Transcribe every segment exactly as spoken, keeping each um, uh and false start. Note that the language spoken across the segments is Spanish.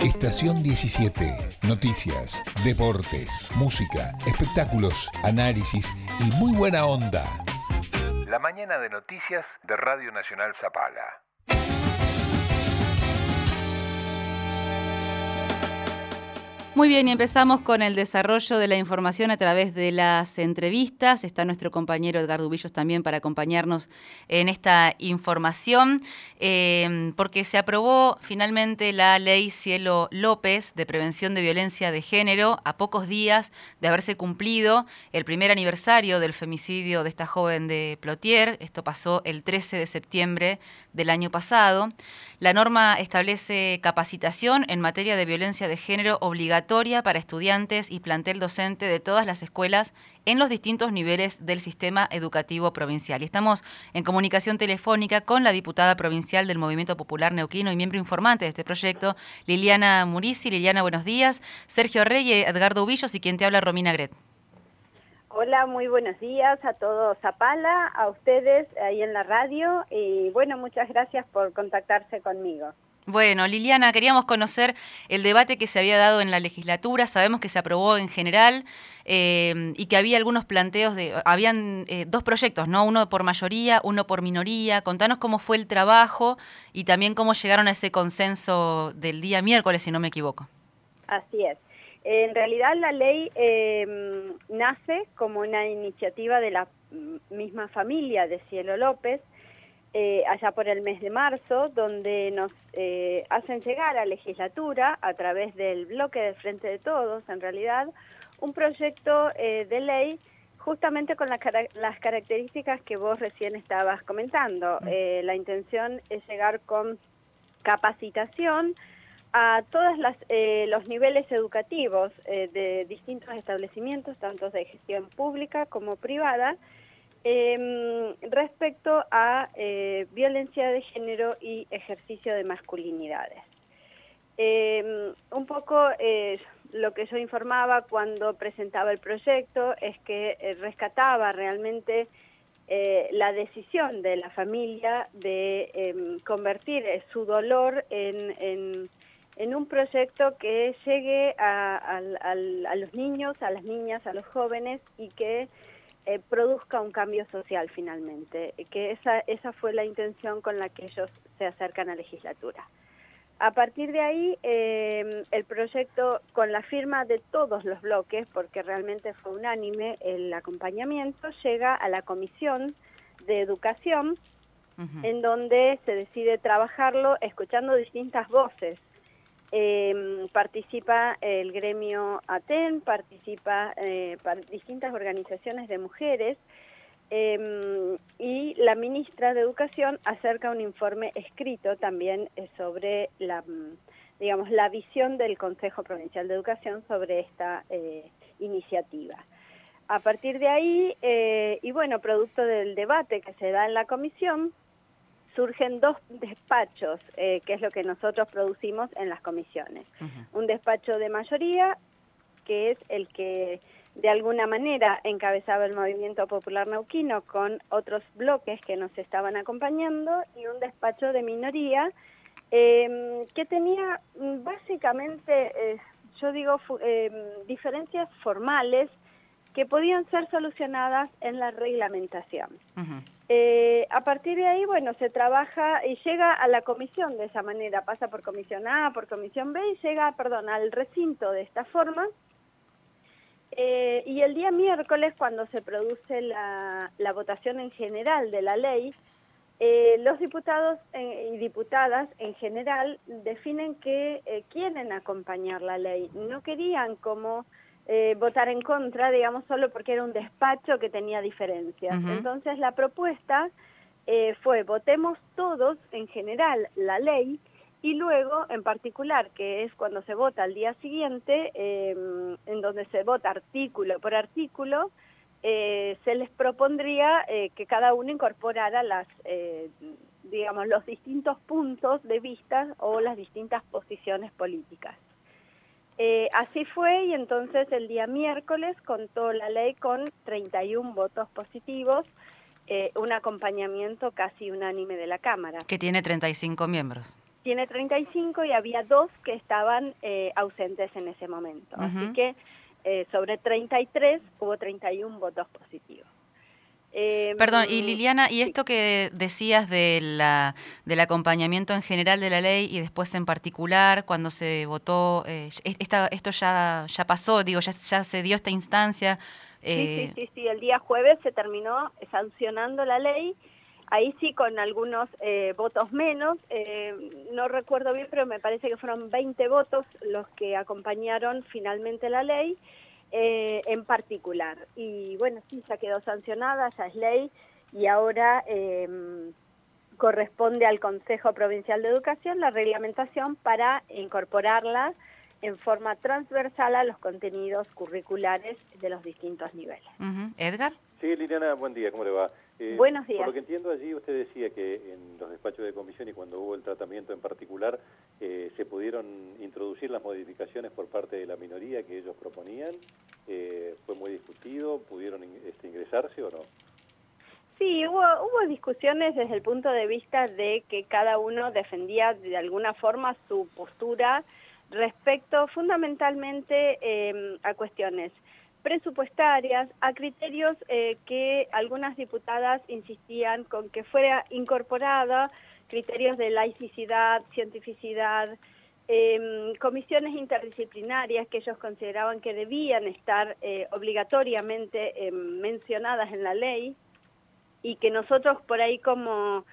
Estación diecisiete. Noticias, deportes, música, espectáculos, análisis y muy buena onda. La mañana de noticias de Radio Nacional Zapala. Muy bien, y empezamos con el desarrollo de la información a través de las entrevistas. Está nuestro compañero Edgardo Ubillos también para acompañarnos en esta información, eh, porque se aprobó finalmente la ley Cielo López de prevención de violencia de género a pocos días de haberse cumplido el primer aniversario del femicidio de esta joven de Plotier. Esto pasó el trece de septiembre del año pasado. La norma establece capacitación en materia de violencia de género obligatoria para estudiantes y plantel docente de todas las escuelas en los distintos niveles del sistema educativo provincial. Y estamos en comunicación telefónica con la diputada provincial del Movimiento Popular Neuquino y miembro informante de este proyecto, Liliana Murisi. Liliana, buenos días. Sergio Rey y Edgardo Ubillos, y quien te habla, Romina Gret. Hola, muy buenos días a todos Zapala, a ustedes ahí en la radio, y bueno, muchas gracias por contactarse conmigo. Bueno, Liliana, queríamos conocer el debate que se había dado en la legislatura. Sabemos que se aprobó en general eh, y que había algunos planteos, de, habían eh, dos proyectos, ¿no? Uno por mayoría, uno por minoría. Contanos cómo fue el trabajo y también cómo llegaron a ese consenso del día miércoles, si no me equivoco. Así es. En realidad la ley eh, nace como una iniciativa de la misma familia de Cielo López, eh, allá por el mes de marzo, donde nos eh, hacen llegar a legislatura, a través del bloque del Frente de Todos, en realidad, un proyecto eh, de ley justamente con la, las características que vos recién estabas comentando. Eh, la intención es llegar con capacitación a todos eh, los niveles educativos eh, de distintos establecimientos, tanto de gestión pública como privada, eh, respecto a eh, violencia de género y ejercicio de masculinidades. Eh, un poco eh, lo que yo informaba cuando presentaba el proyecto es que eh, rescataba realmente eh, la decisión de la familia de eh, convertir su dolor en... en en un proyecto que llegue a, a, a, a los niños, a las niñas, a los jóvenes y que eh, produzca un cambio social finalmente, que esa, esa fue la intención con la que ellos se acercan a la legislatura. A partir de ahí, eh, el proyecto, con la firma de todos los bloques, porque realmente fue unánime el acompañamiento, llega a la Comisión de Educación, uh-huh. en donde se decide trabajarlo escuchando distintas voces. Eh, participa el gremio ATEN, participa eh, par, distintas organizaciones de mujeres eh, y la ministra de Educación acerca un informe escrito también eh, sobre la, digamos, la visión del Consejo Provincial de Educación sobre esta eh, iniciativa. A partir de ahí, eh, y bueno, producto del debate que se da en la comisión, surgen dos despachos, eh, que es lo que nosotros producimos en las comisiones. Uh-huh. Un despacho de mayoría, que es el que de alguna manera encabezaba el Movimiento Popular Neuquino con otros bloques que nos estaban acompañando, y un despacho de minoría, eh, que tenía básicamente, eh, yo digo, eh, diferencias formales que podían ser solucionadas en la reglamentación. Uh-huh. Eh, a partir de ahí, bueno, se trabaja y llega a la comisión de esa manera, pasa por comisión A, por comisión B y llega, perdón, al recinto de esta forma. Eh, y el día miércoles, cuando se produce la, la votación en general de la ley, eh, los diputados eh, y diputadas en general definen que eh, quieren acompañar la ley. No querían como... Eh, votar en contra, digamos, solo porque era un despacho que tenía diferencias. Uh-huh. Entonces la propuesta eh, fue votemos todos en general la ley y luego en particular, que es cuando se vota al día siguiente, eh, en donde se vota artículo por artículo, eh, se les propondría eh, que cada uno incorporara las, eh, digamos, los distintos puntos de vista o las distintas posiciones políticas. Eh, así fue, y entonces el día miércoles contó la ley con treinta y uno votos positivos, eh, un acompañamiento casi unánime de la Cámara. Que tiene treinta y cinco miembros. tiene treinta y cinco y había dos que estaban eh, ausentes en ese momento. Uh-huh. Así que eh, sobre treinta y tres hubo treinta y uno votos positivos. Eh, Perdón, y Liliana, y sí. esto que decías de la, del acompañamiento en general de la ley y después en particular, cuando se votó, eh, esta, esto ya, ya pasó, digo, ya, ya se dio esta instancia. Eh... Sí, sí, sí, sí, el día jueves se terminó sancionando la ley. Ahí sí con algunos eh, votos menos, eh, no recuerdo bien, pero me parece que fueron veinte votos los que acompañaron finalmente la ley eh, en particular. Y bueno, sí, ya quedó sancionada, ya es ley, y ahora eh, corresponde al Consejo Provincial de Educación la reglamentación para incorporarla en forma transversal a los contenidos curriculares de los distintos niveles. Uh-huh. ¿Edgar? Sí, Liliana, buen día, ¿cómo le va? Eh, Buenos días. Por lo que entiendo allí, usted decía que en los despachos de comisión y cuando hubo el tratamiento en particular, eh, se pudieron introducir las modificaciones por parte de la minoría que ellos proponían. Eh, ¿Fue muy discutido? ¿Pudieron este, ingresarse o no? Sí, hubo, hubo discusiones desde el punto de vista de que cada uno defendía de alguna forma su postura respecto fundamentalmente eh, a cuestiones presupuestarias, a criterios eh, que algunas diputadas insistían con que fuera incorporada, criterios de laicidad, cientificidad, eh, comisiones interdisciplinarias que ellos consideraban que debían estar eh, obligatoriamente eh, mencionadas en la ley y que nosotros por ahí como,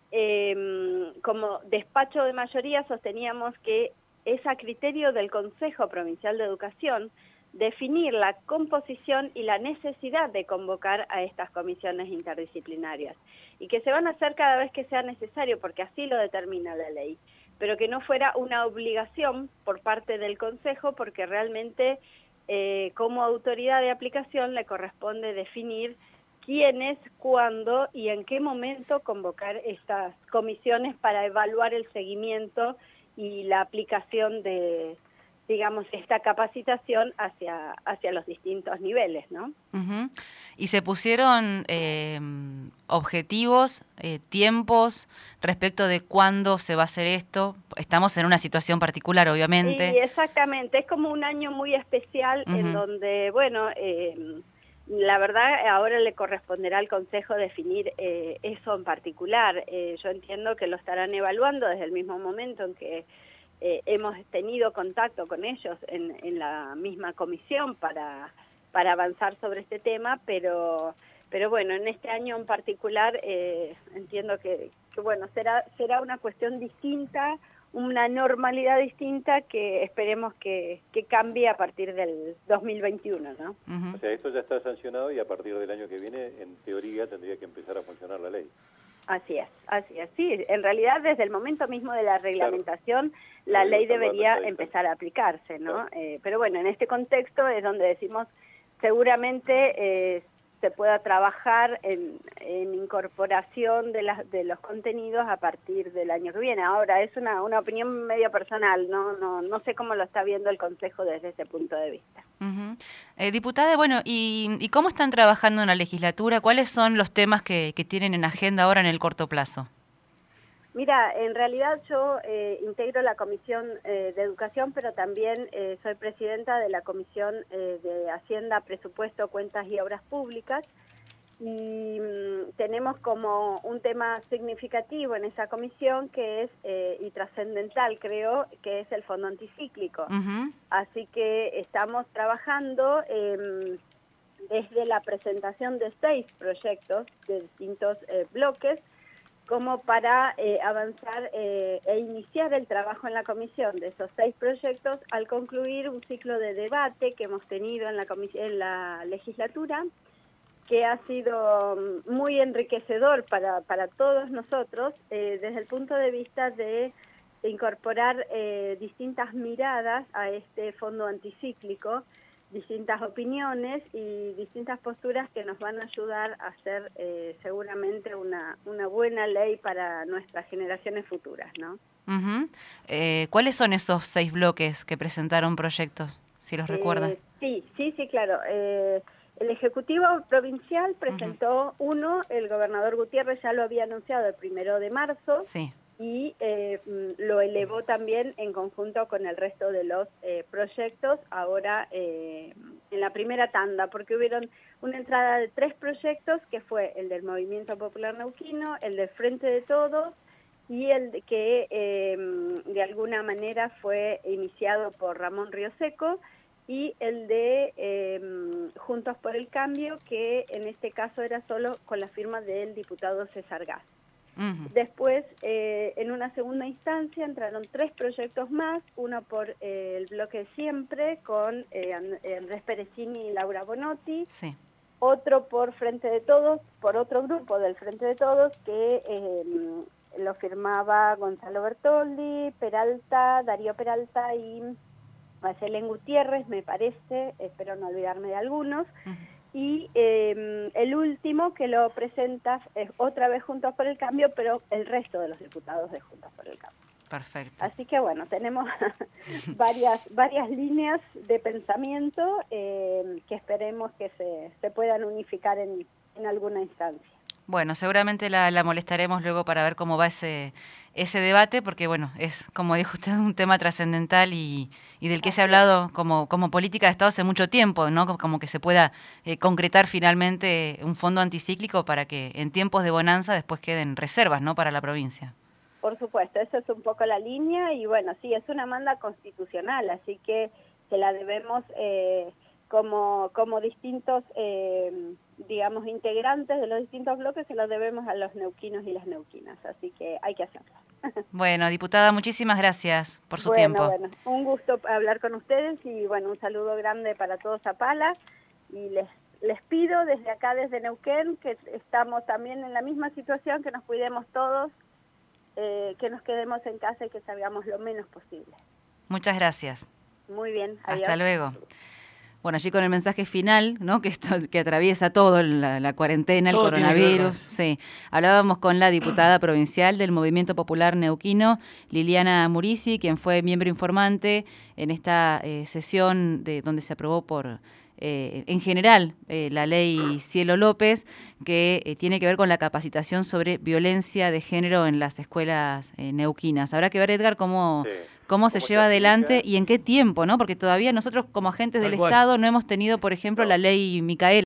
eh, como despacho de mayoría sosteníamos que es a criterio del Consejo Provincial de Educación definir la composición y la necesidad de convocar a estas comisiones interdisciplinarias y que se van a hacer cada vez que sea necesario porque así lo determina la ley, pero que no fuera una obligación por parte del Consejo porque realmente eh, como autoridad de aplicación le corresponde definir quiénes, cuándo y en qué momento convocar estas comisiones para evaluar el seguimiento y la aplicación de, digamos, esta capacitación hacia, hacia los distintos niveles, ¿no? Uh-huh. ¿Y se pusieron eh, objetivos, eh, tiempos respecto de cuándo se va a hacer esto? Estamos en una situación particular, obviamente. Sí, exactamente. Es como un año muy especial uh-huh. en donde, bueno, eh, la verdad ahora le corresponderá al Consejo definir eh, eso en particular. Eh, yo entiendo que lo estarán evaluando desde el mismo momento en que Eh, hemos tenido contacto con ellos en, en la misma comisión para, para avanzar sobre este tema, pero, pero bueno, en este año en particular eh, entiendo que, que bueno, será, será una cuestión distinta, una normalidad distinta que esperemos que, que cambie a partir del dos mil veintiuno, ¿no? Uh-huh. O sea, esto ya está sancionado y a partir del año que viene, en teoría, tendría que empezar a funcionar la ley. Así es, así es. Sí, en realidad desde el momento mismo de la reglamentación, claro, la ley debería empezar a aplicarse, ¿no? Claro. Eh, pero bueno, en este contexto es donde decimos seguramente eh, se pueda trabajar en, en incorporación de, las, de los contenidos a partir del año que viene. Ahora, es una, una opinión medio personal, ¿no? No, no sé cómo lo está viendo el Consejo desde ese punto de vista. Uh-huh. Eh, diputada, bueno, ¿y, ¿y cómo están trabajando en la legislatura? ¿Cuáles son los temas que, que tienen en agenda ahora en el corto plazo? Mira, en realidad yo eh, integro la Comisión eh, de Educación, pero también eh, soy presidenta de la Comisión eh, de Hacienda, Presupuesto, Cuentas y Obras Públicas, y mmm, tenemos como un tema significativo en esa comisión que es, eh, y trascendental creo, que es el Fondo Anticíclico. Uh-huh. Así que estamos trabajando eh, desde la presentación de seis proyectos de distintos eh, bloques, como para eh, avanzar eh, e iniciar el trabajo en la comisión de esos seis proyectos al concluir un ciclo de debate que hemos tenido en la, en la legislatura, que ha sido muy enriquecedor para, para todos nosotros eh, desde el punto de vista de incorporar eh, distintas miradas a este fondo anticíclico, distintas opiniones y distintas posturas que nos van a ayudar a hacer eh, seguramente una, una buena ley para nuestras generaciones futuras, ¿no? Uh-huh. Eh, ¿Cuáles son esos seis bloques que presentaron proyectos, si los eh, recuerdan? Sí, sí, sí, claro. Eh, el Ejecutivo Provincial presentó uh-huh. uno, el gobernador Gutiérrez ya lo había anunciado el primero de marzo, sí. y eh, lo elevó también en conjunto con el resto de los eh, proyectos, ahora eh, en la primera tanda, porque hubieron una entrada de tres proyectos, que fue el del Movimiento Popular Neuquino, el del Frente de Todos, y el que eh, de alguna manera fue iniciado por Ramón Rioseco, y el de eh, Juntos por el Cambio, que en este caso era solo con la firma del diputado César Gas. Uh-huh. Después, eh, en una segunda instancia, entraron tres proyectos más, uno por eh, el bloque Siempre, con eh, Andrés Perecini y Laura Bonotti, sí. Otro por Frente de Todos, por otro grupo del Frente de Todos, que eh, lo firmaba Gonzalo Bertoldi, Peralta, Darío Peralta y Marcelén Gutiérrez, me parece, espero no olvidarme de algunos. Uh-huh. Y eh, el último que lo presenta es otra vez Juntos por el Cambio, pero el resto de los diputados de Juntos por el Cambio. Perfecto. Así que bueno, tenemos varias varias líneas de pensamiento eh, que esperemos que se, se puedan unificar en, en alguna instancia. Bueno, seguramente la, la molestaremos luego para ver cómo va ese ese debate, porque bueno, es, como dijo usted, un tema trascendental y, y del que Así se ha hablado como, como política de Estado hace mucho tiempo, ¿no? Como que se pueda eh, concretar finalmente un fondo anticíclico para que en tiempos de bonanza después queden reservas, ¿no?, para la provincia. Por supuesto, esa es un poco la línea y bueno, sí, es una manda constitucional, así que se la debemos eh, como, como distintos, eh, digamos, integrantes de los distintos bloques, se los debemos a los neuquinos y las neuquinas, así que hay que hacerlo. Bueno, diputada, muchísimas gracias por su bueno, tiempo. Bueno, un gusto hablar con ustedes y bueno, un saludo grande para todos Zapala y les, les pido desde acá, desde Neuquén, que estamos también en la misma situación, que nos cuidemos todos, eh, que nos quedemos en casa y que salgamos lo menos posible. Muchas gracias. Muy bien, adiós. Hasta luego. Bueno, allí con el mensaje final, ¿no?, que esto que atraviesa todo, la, la cuarentena, todo el coronavirus. Sí. Hablábamos con la diputada provincial del Movimiento Popular Neuquino, Liliana Murici, quien fue miembro informante en esta eh, sesión de donde se aprobó por eh, en general eh, la ley Cielo López, que eh, tiene que ver con la capacitación sobre violencia de género en las escuelas eh, neuquinas. Habrá que ver, Edgar, cómo... Sí. cómo se lleva adelante y en qué tiempo, ¿no? Porque todavía nosotros como agentes del Estado no hemos tenido, por ejemplo, la ley Micaela.